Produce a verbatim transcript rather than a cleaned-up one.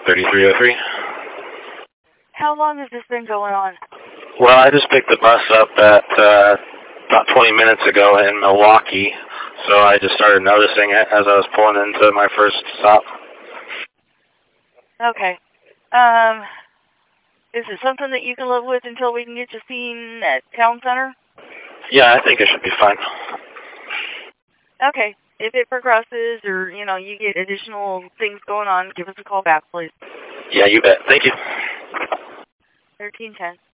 thirty-three oh three. How long has this been going on? Well, I just picked the bus up at uh, about twenty minutes ago in Milwaukee, so I just started noticing it as I was pulling into my first stop. Okay. Um, is it something that you can live with until we can get you seen at Town Center? Yeah, I think it should be fine. Okay. If it progresses or, you know, you get additional things going on, give us a call back, please. Yeah, you bet. Thank you. thirteen ten.